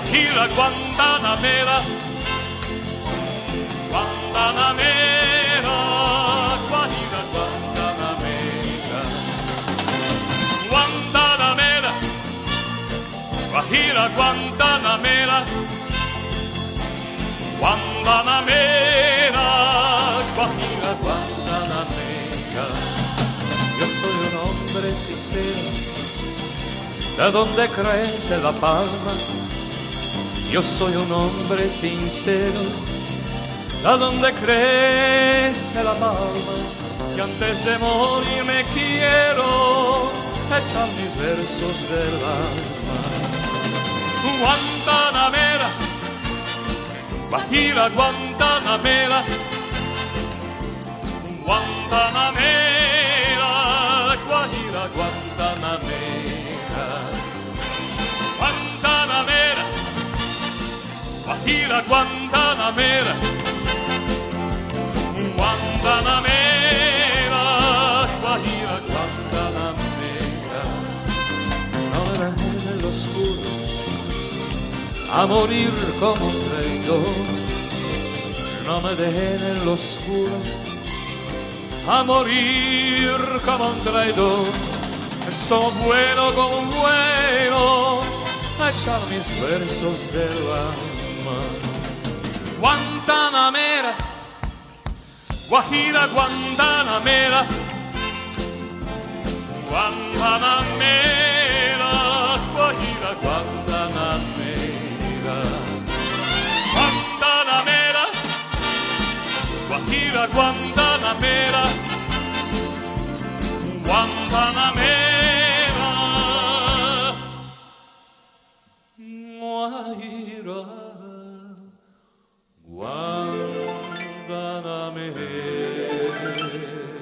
Guajira, Guantanamera, Guantanamera, Guajira, Guantanamera, Guantanamera, Guajira, Guantanamera, Guantanamera, Guajira, Guantanamera. Yo soy un hombre sincero, de donde crece la palma. Yo soy un hombre sincero, de donde crece la palma. Y antes de morir me quiero echar mis versos del alma. Guantanamera, Guajira, Guantanamera, Guantanamera, Guajira, Guantanamera, Guantanamera, Guajira, Guantanamera, Guantanamera, Guajira, Guantanamera. No me dejes en lo oscuro a morir como un traidor. No me dejen en lo oscuro a morir como un traidor. Soy bueno como un vuelo a echar mis versos del alma. Guantanamera, Guajira, Guantanamera, Guantanamera, Guajira, Guantanamera, Guantanamera, Guajira, Guantanamera, Guantanamera, Guajira, Guantanamera.